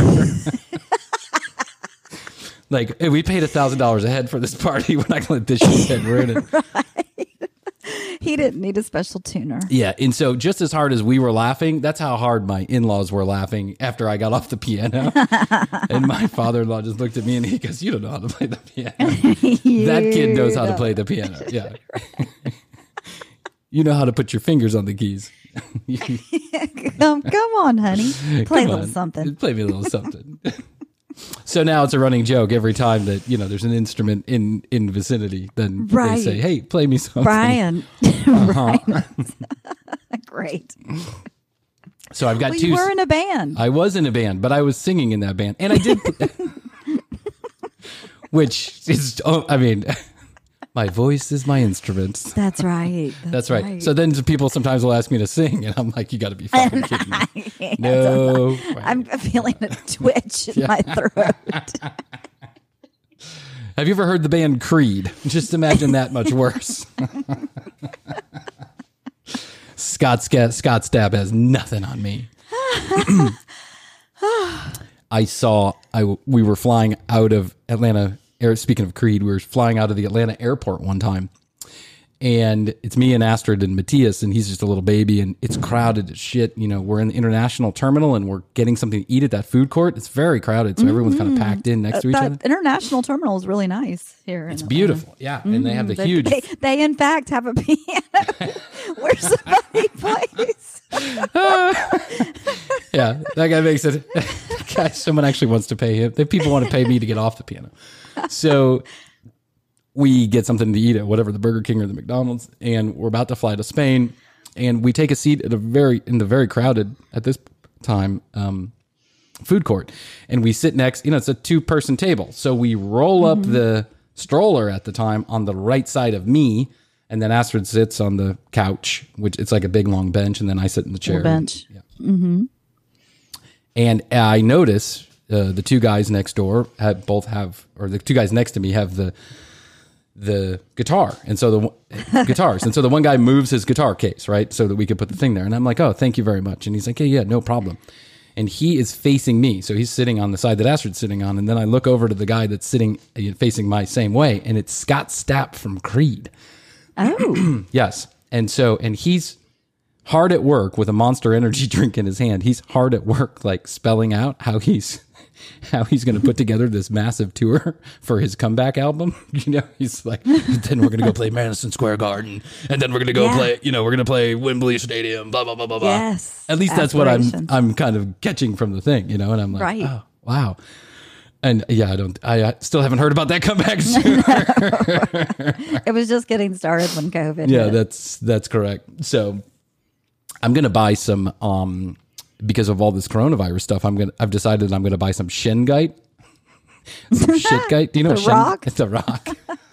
Like, hey, we paid $1,000 a head for this party. We're not going to let this shit ruin it. He didn't need a special tuner. Yeah, and so just as hard as we were laughing, that's how hard my in-laws were laughing after I got off the piano. And my father-in-law just looked at me and he goes, you don't know how to play the piano. That kid knows how to play the piano. Yeah. You know how to put your fingers on the keys. Come on, honey. Play a Come little on. something. Play me a little something. So now it's a running joke every time that, you know, there's an instrument in vicinity. Then Right. they say, hey, play me something. Brian. Uh-huh. Brian. Great. So I've got Well, two. you were in a band. I was in a band, but I was singing in that band. And I did. Which is, I mean, my voice is my instrument. That's right. That's right. So then people sometimes will ask me to sing, and I'm like, you got to be fucking kidding me. No. I'm feeling a twitch in my throat. Have you ever heard the band Creed? Just imagine that much worse. Scott Stapp has nothing on me. We were flying out of Atlanta. Speaking of Creed, we were flying out of the Atlanta airport one time, and it's me and Astrid and Matthias, and he's just a little baby, and it's crowded as shit. You know, we're in the international terminal, and we're getting something to eat at that food court. It's very crowded, so everyone's kind of packed in next to each other. That international terminal is really nice here. It's beautiful, yeah, and they have the huge. They in fact have a piano where somebody plays. Yeah, that guy makes it. Guy, someone actually wants to pay him. People want to pay me to get off the piano. So we get something to eat at whatever, the Burger King or the McDonald's, and we're about to fly to Spain, and we take a seat at in the very crowded at this time food court, and we sit next. You know, it's a 2-person table, so we roll up the stroller at the time on the right side of me. And then Astrid sits on the couch, which it's like a big long bench, and then I sit in the chair. Bench. And I notice the 2 guys next door the 2 guys next to me have the guitar, and so the guitars, and so the one guy moves his guitar case, right, so that we could put the thing there. And I'm like, oh, thank you very much. And he's like, yeah, no problem. And he is facing me, so he's sitting on the side that Astrid's sitting on. And then I look over to the guy that's sitting facing my same way, and it's Scott Stapp from Creed. Oh. Yes. And he's hard at work with a Monster Energy drink in his hand. He's hard at work, like spelling out how he's going to put together this massive tour for his comeback album. You know, he's like, then we're going to go play Madison Square Garden, and then we're going to go play, you know, we're going to play Wembley Stadium, blah, blah, blah, blah, blah. Yes. At least that's what I'm kind of catching from the thing, you know, and I'm like, right. Oh, wow. And yeah, I still haven't heard about that comeback sooner. It was just getting started when COVID Yeah, hit. that's correct. So I'm going to buy some, because of all this coronavirus stuff, I've decided I'm going to buy some Shengite. Some Shitgite. Do you know what rock? It's a rock.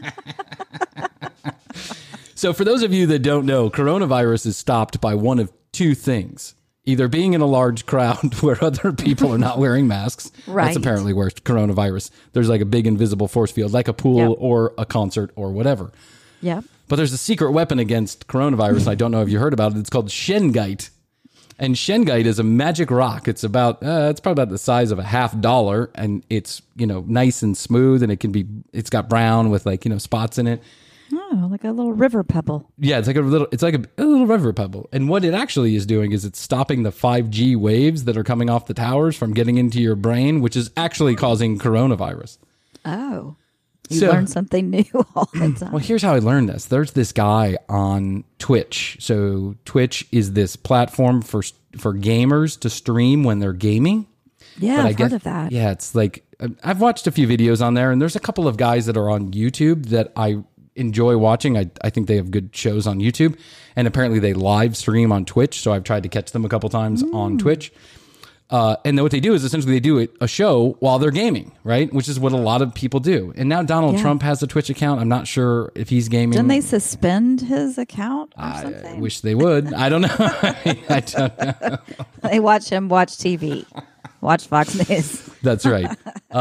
So for those of you that don't know, coronavirus is stopped by one of 2 things. Either being in a large crowd where other people are not wearing masks. Right. That's apparently where coronavirus, there's like a big invisible force field, like a pool or a concert or whatever. Yeah. But there's a secret weapon against coronavirus, and I don't know if you heard about it. It's called Shengite. And Shengite is a magic rock. It's probably about the size of a $50, and it's, you know, nice and smooth, and it's got brown with, like, you know, spots in it. Oh, like a little river pebble. Yeah, it's like a little river pebble. And what it actually is doing is it's stopping the 5G waves that are coming off the towers from getting into your brain, which is actually causing coronavirus. Oh. You learn something new all the time. Well, here's how I learned this. There's this guy on Twitch. So Twitch is this platform for gamers to stream when they're gaming. Yeah, I've heard of that. Yeah, it's like, I've watched a few videos on there, and there's a couple of guys that are on YouTube that I enjoy watching. I think they have good shows on YouTube, and apparently they live stream on Twitch. So I've tried to catch them a couple times on Twitch. And then what they do is essentially they do a show while they're gaming, right? Which is what a lot of people do. And now Donald Trump has a Twitch account. I'm not sure if he's gaming. Didn't they suspend his account or something? I wish they would. I don't know. I don't know. They watch him watch TV. Watch Fox News. That's right.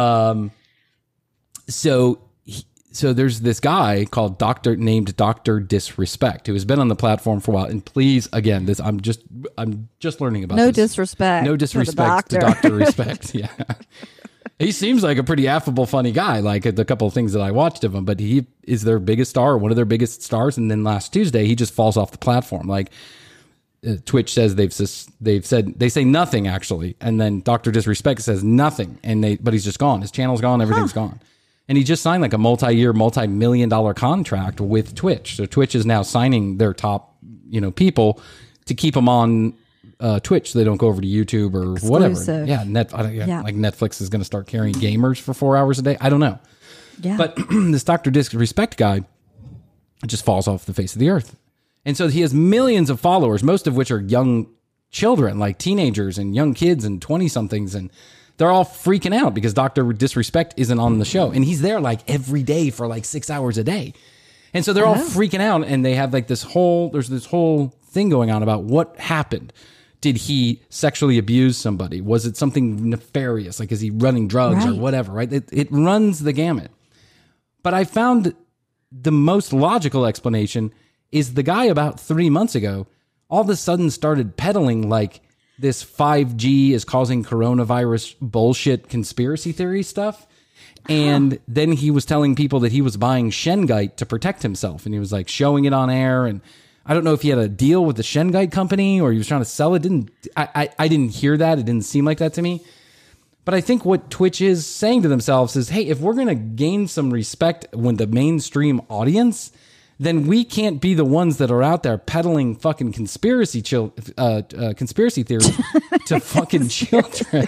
So there's this guy called named Dr. Disrespect, who has been on the platform for a while. And please, again, I'm just learning about no this. No disrespect to Dr. Respect. Yeah. He seems like a pretty affable, funny guy, like the couple of things that I watched of him, but he is their biggest star, or one of their biggest stars. And then last Tuesday, he just falls off the platform. Like, Twitch says they say nothing actually. And then Dr. Disrespect says nothing. But he's just gone. His channel's gone. Everything's gone. And he just signed like a multi-year, multi-million-dollar contract with Twitch. So Twitch is now signing their top, people to keep them on Twitch, so they don't go over to YouTube or whatever. Yeah, like Netflix is going to start carrying gamers for 4 hours a day. I don't know. Yeah. But this Dr. Disrespect guy just falls off the face of the earth. And so he has millions of followers, most of which are young children, like teenagers and young kids and 20-somethings, and they're all freaking out because Dr. Disrespect isn't on the show. And he's there like every day for like 6 hours a day. And so they're all freaking out, and they have like there's this whole thing going on about what happened. Did he sexually abuse somebody? Was it something nefarious? Like, is he running drugs or whatever, right? It runs the gamut. But I found the most logical explanation is the guy about 3 months ago all of a sudden started peddling like this 5G is causing coronavirus bullshit conspiracy theory stuff. And then he was telling people that he was buying Shengite to protect himself. And he was like showing it on air. And I don't know if he had a deal with the Shengite company or he was trying to sell it. I didn't hear that. It didn't seem like that to me. But I think what Twitch is saying to themselves is, hey, if we're going to gain some respect with the mainstream audience, then we can't be the ones that are out there peddling fucking conspiracy theories to fucking children.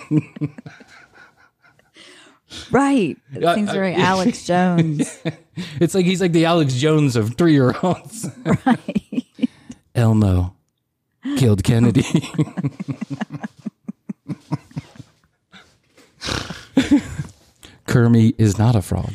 Right. It seems very Alex Jones. It's like he's like the Alex Jones of 3-year-olds. Right. Elmo killed Kennedy. Kermit is not a frog.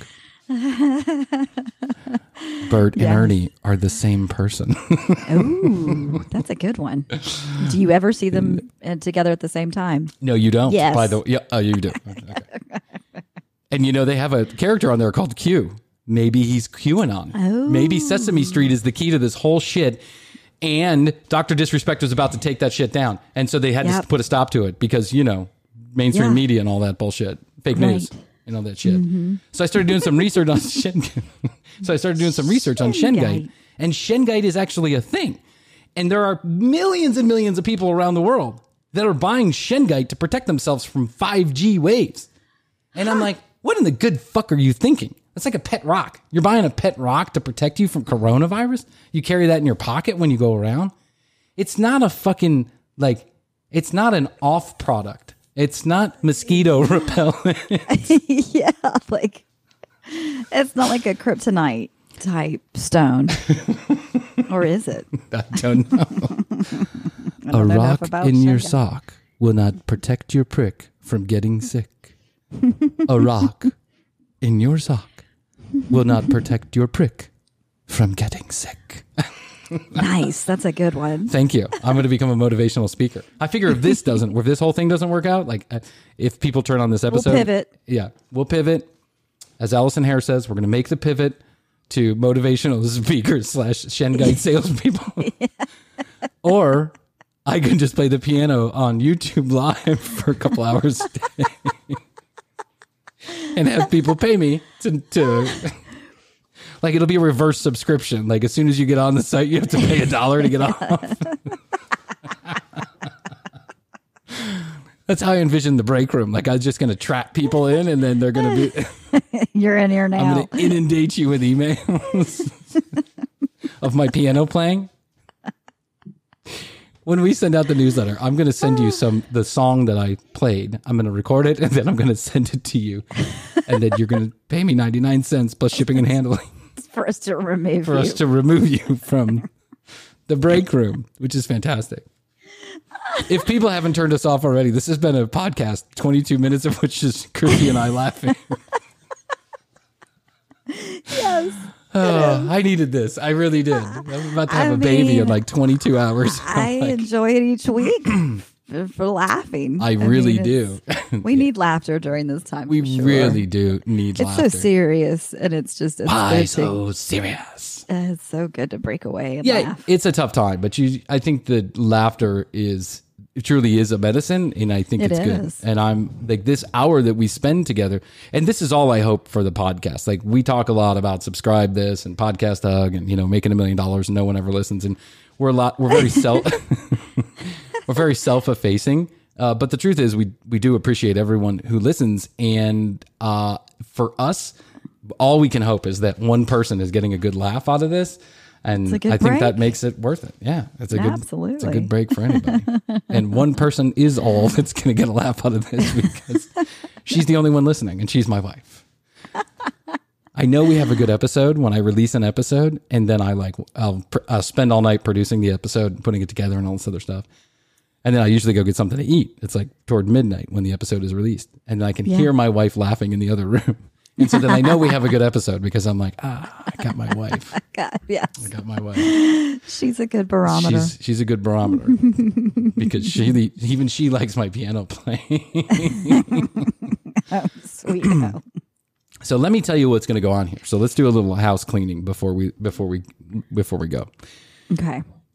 Bert and Ernie are the same person. Ooh, that's a good one. Do you ever see them together at the same time? No, you don't. Yes. By the way, oh, you do. Okay. And you know they have a character on there called Q. Maybe he's QAnon. Oh. Maybe Sesame Street is the key to this whole shit. And Dr. Disrespect was about to take that shit down, and so they had to put a stop to it because mainstream media and all that bullshit, fake news. And all that shit. Mm-hmm. So I started doing some research on Shengite. And Shengite is actually a thing. And there are millions and millions of people around the world that are buying Shengite to protect themselves from 5G waves. And I'm like, what in the good fuck are you thinking? That's like a pet rock. You're buying a pet rock to protect you from coronavirus? You carry that in your pocket when you go around? It's not a fucking, it's not an off product. It's not mosquito repellent. Yeah, it's not like a kryptonite type stone. Or is it? I don't know. A rock in your sock will not protect your prick from getting sick. A rock in your sock will not protect your prick from getting sick. Nice. That's a good one. Thank you. I'm going to become a motivational speaker. I figure if this whole thing doesn't work out, if people turn on this episode, we'll pivot. Yeah, we'll pivot. As Allison Hare says, we're going to make the pivot to motivational speakers / Shengite salespeople. Yeah. Or I can just play the piano on YouTube Live for a couple hours a day and have people pay me to it'll be a reverse subscription. Like as soon as you get on the site, you have to pay $1 to get off. That's how I envision the break room. Like I was just going to trap people in and then they're going to be... You're in here now. I'm going to inundate you with emails of my piano playing. When we send out the newsletter, I'm going to send you the song that I played. I'm going to record it and then I'm going to send it to you. And then you're going to pay me 99 cents plus shipping and handling. For us to remove you from the break room, which is fantastic. If people haven't turned us off already, this has been a podcast, 22 minutes of which is Christy and I laughing. Yes. Oh, I needed this. I really did. I'm about to have a baby in 22 hours. I enjoy it each week for laughing. I really do. We need laughter during this time. We really do need laughter. It's so serious, and it's why so serious? It's so good to break away and laugh. It's a tough time, but I think that laughter truly is a medicine, and I think it's good. And I'm this hour that we spend together, and this is all I hope for the podcast. We talk a lot about subscribe this and podcast hug and making $1 million and no one ever listens, and we're very we're very self-effacing. But the truth is we do appreciate everyone who listens, and for us, all we can hope is that one person is getting a good laugh out of this. And I think that makes it worth it. Yeah, it's a good break for anybody. And one person is all that's going to get a laugh out of this because she's the only one listening, and she's my wife. I know we have a good episode when I release an episode, and then I'll spend all night producing the episode, and putting it together, and all this other stuff. And then I usually go get something to eat. It's toward midnight when the episode is released, and I can hear my wife laughing in the other room. And so then I know we have a good episode because I'm like, I got my wife. I got my wife. She's a good barometer. She's a good barometer because even she likes my piano playing. Oh, sweet. So let me tell you what's going to go on here. So let's do a little house cleaning before we go. Okay.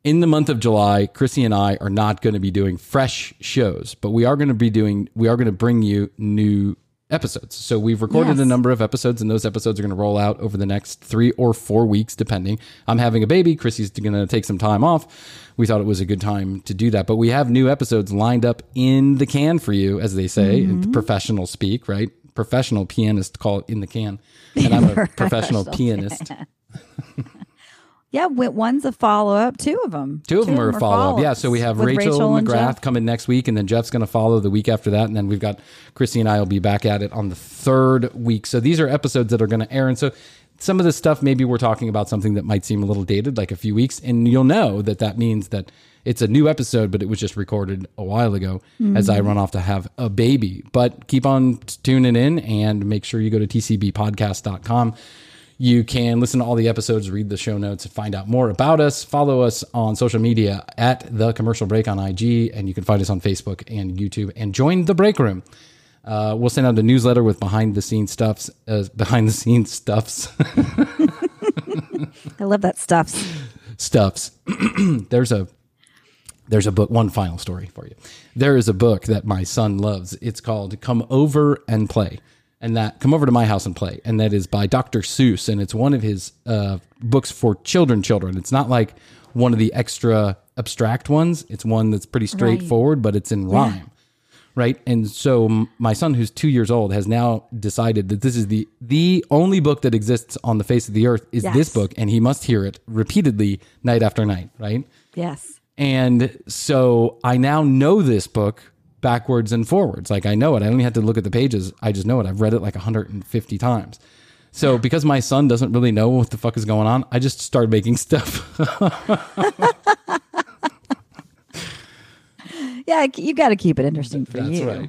in the month of July, Chrissy and I are not going to be doing fresh shows, but we are going to bring you new episodes. So we've recorded a number of episodes, and those episodes are going to roll out over the next 3 or 4 weeks, depending. I'm having a baby. Chrissy's going to take some time off. We thought it was a good time to do that, but we have new episodes lined up in the can for you, as they say, in professional speak, right? Professional pianists call it in the can, and I'm a professional pianist. Yeah, one's a follow-up. Two of them. Two of them are a follow-up. Yeah, so we have Rachel McGrath coming next week, and then Jeff's going to follow the week after that, and then we've got Chrissy and I will be back at it on the 3rd week. So these are episodes that are going to air, and so some of this stuff, maybe we're talking about something that might seem a little dated, like a few weeks, and you'll know that means that it's a new episode, but it was just recorded a while ago as I run off to have a baby. But keep on tuning in, and make sure you go to tcbpodcast.com. You can listen to all the episodes, read the show notes, find out more about us. Follow us on social media at The Commercial Break on IG, and you can find us on Facebook and YouTube. And join the break room. We'll send out a newsletter with behind the scenes stuffs. I love that stuffs. There's a book. One final story for you. There is a book that my son loves. It's called Come Over and Play. And that Come Over to My House and Play. And that is by Dr. Seuss. And it's one of his books for children. It's not like one of the extra abstract ones. It's one that's pretty straightforward, but it's in rhyme. Right. And so my son, who's 2 years old, has now decided that this is the only book that exists on the face of the earth is this book. And he must hear it repeatedly night after night. Right. Yes. And so I now know this book backwards and forwards. Like I know it. I don't even have to look at the pages. I just know it. I've read it like 150 times. So because my son doesn't really know what the fuck is going on, I just started making stuff. Yeah, you got to keep it interesting for you. That's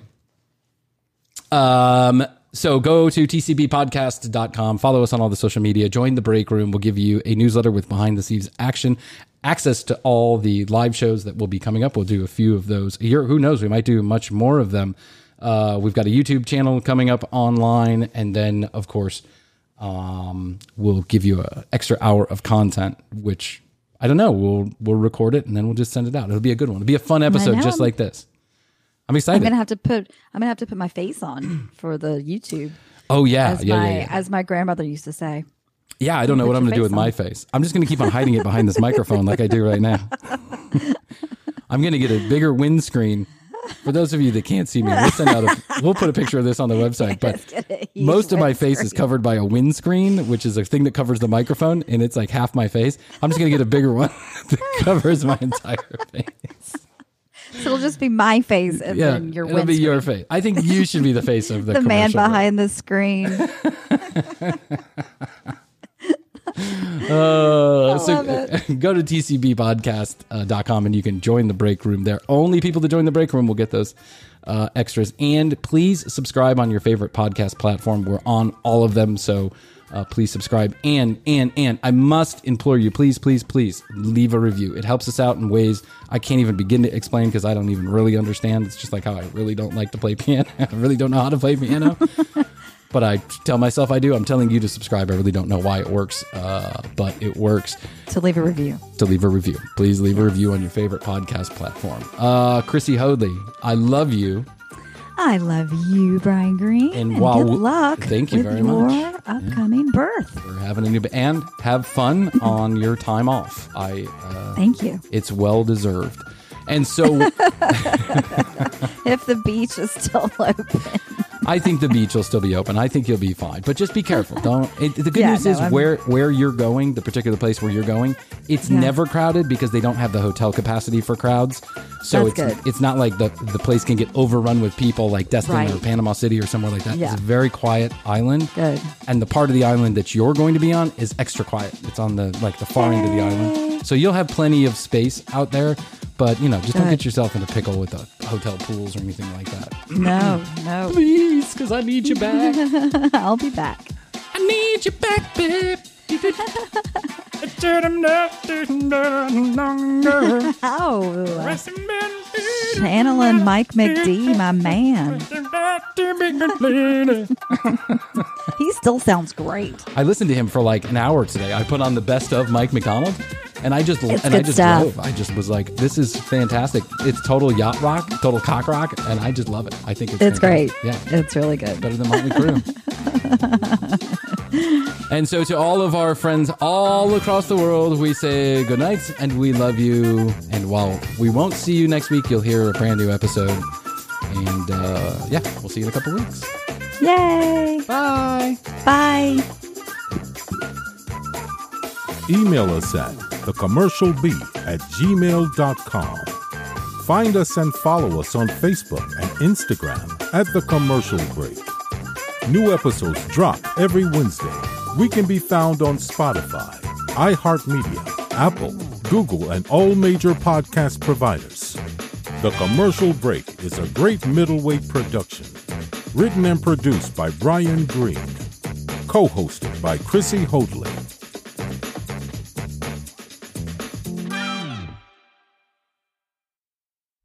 right. So go to tcbpodcast.com, follow us on all the social media, join the break room. We'll give you a newsletter with behind the scenes action, access to all the live shows that will be coming up. We'll do a few of those a year. Who knows? We might do much more of them. We've got a YouTube channel coming up online. And then, of course, we'll give you an extra hour of content, which I don't know. We'll record it and then we'll just send it out. It'll be a good one. It'll be a fun episode just like this. I'm excited. I'm gonna have to put my face on for the YouTube. Oh yeah, as my grandmother used to say. Yeah, I don't know what I'm gonna do with my face. I'm just gonna keep on hiding it behind this microphone like I do right now. I'm gonna get a bigger windscreen. For those of you that can't see me, we'll put a picture of this on the website. But most of my face is covered by a windscreen, which is a thing that covers the microphone, and it's like half my face. I'm just gonna get a bigger one that covers my entire face. So it'll just be my face and then your windscreen. It'll be your face. I think you should be the face of the man behind the screen. So go to tcbpodcast.com and you can join the break room there. Only people that join the break room will get those extras. And please subscribe on your favorite podcast platform. We're on all of them, so please subscribe. And I must implore you, please leave a review. It helps us out in ways I can't even begin to explain because I don't even really understand. It's just like how I really don't like to play piano. I really don't know how to play piano. But I tell myself I do. I'm telling you to subscribe. I really don't know why it works, but it works. To leave a review. Please leave a review on your favorite podcast platform. Chrissy Hoadley, I love you. I love you, Brian Green. And good luck. Thank you very much. Your upcoming birth. We're having a new and have fun on your time off. Thank you. It's well deserved. And so, if the beach is still open. I think the beach will still be open. I think you'll be fine. But just be careful. The good news is where you're going, the particular place where you're going, it's never crowded because they don't have the hotel capacity for crowds. So it's not like the place can get overrun with people like Destin or Panama City or somewhere like that. Yeah. It's a very quiet island. Good. And the part of the island that you're going to be on is extra quiet. It's on the far end of the island. So you'll have plenty of space out there. But, just don't get yourself in a pickle with the hotel pools or anything like that. No. Please, because I need you back. I'll be back. I need you back, babe. Oh. Channeling Mike McD, my man. He still sounds great. I listened to him for like an hour today. I put on the best of Mike McDonald. And I just It's and I good just stuff. drove. I just was like, this is fantastic. It's total yacht rock, total cock rock, and I just love it. I think It's great. fantastic. Yeah. It's really good. Better than Motley Crue. And so to all of our friends all across the world, we say good night and we love you. And while we won't see you next week, you'll hear a brand new episode. And yeah, we'll see you in a couple weeks. Yay. Bye. Bye. Email us at thecommercialbeat@gmail.com. Find us and follow us on Facebook and Instagram at The Commercial Break. New episodes drop every Wednesday. We can be found on Spotify, iHeartMedia, Apple, Google, and all major podcast providers. The Commercial Break is a great middleweight production. Written and produced by Brian Green. Co-hosted by Chrissy Hoadley.